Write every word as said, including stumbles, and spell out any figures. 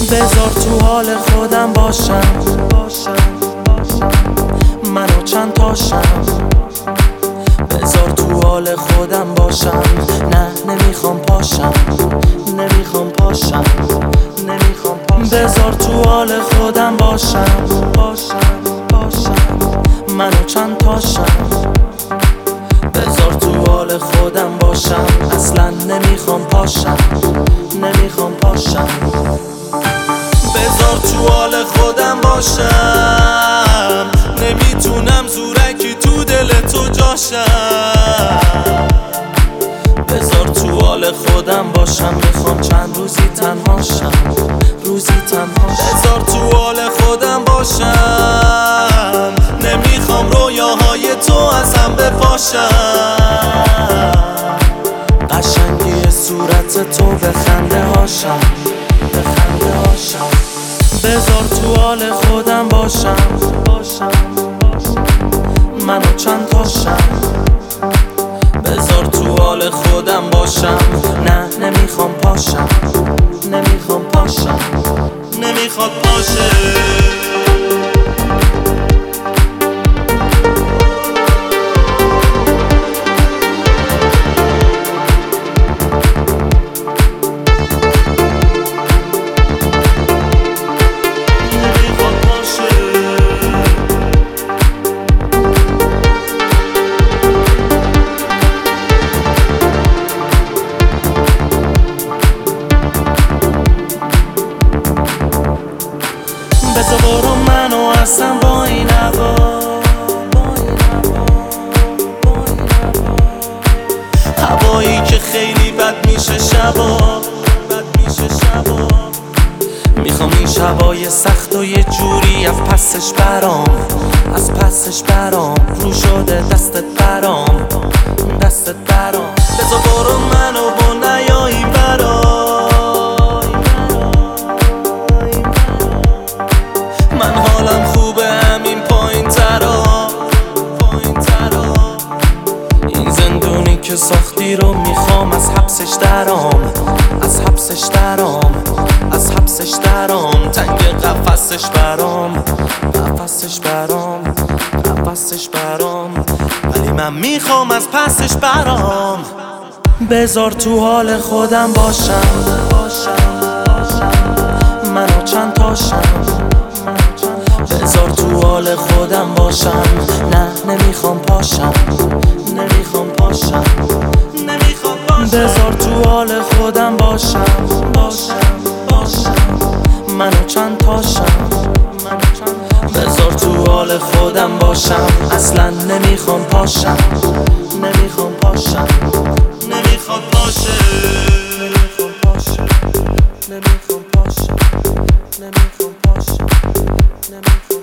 بذار تو حال خودم باشم، منو چند تاشم. بذار تو حال خودم باشم، نه نمیخوام پاشم، نمیخوام پاشم، نمیخوام پاشم. بذار تو حال خودم باشم، باشم، باشم، منو چند تاشم. بذار تو حال خودم باشم، اصلا نمیخوام پاشم، نمیخوام پاشم. بذار تو حال خودم باشم، نمیتونم زورکی تو دل تو جاشم. بذار تو حال خودم باشم، میخوام چند روزی تنهاشم، روزی تنهاشم. بذار تو حال خودم باشم، نمیخوام رویاهای تو از هم بپاشم. قشنگی صورت تو به خنده هاشم، به خنده هاشم. بذار تو حال خودم باشم، باشم، منو چند تاشم. بذار تو حال خودم باشم، نه نمیخوام پاشم، نمیخوام پاشم، نمیخواد پاشه. بذار برو منو اصلا با این هوا، هوایی که خیلی بد میشه شبا، بد میشه شبا. میخوام این شبای سخت و یه جوری از پسش برام، از پسش برام. رو شده دستت برام، دستت برام. بذار برو منو با نیا این برام، من حالم خوبه همین پایین ترا، پایین ترا. این زندونی که ساختی رو میخوام از حبسش درام، از حبسش درام، از حبسش درام. تنگ قفسش برام، قفسش برام، قفسش برام. ولی من میخوام از پسش برام. بذار تو حال خودم باشم، باشم، منو چند تاشم. بذار تو حال خودم باشم، نه نمیخوام پاشم، نمیخوام پاشم، نمیخوام پاشم. بذار تو حال خودم باشم، باشم، باشم، منو چند تاشم. بذار تو حال خودم باشم، اصلا نمیخوام پاشم، نمیخوام پاشم، نمیخوام پاشه، نمیخوام پاشه، نمیخوام پاشه، نمیخوام پاشه، نمیخوام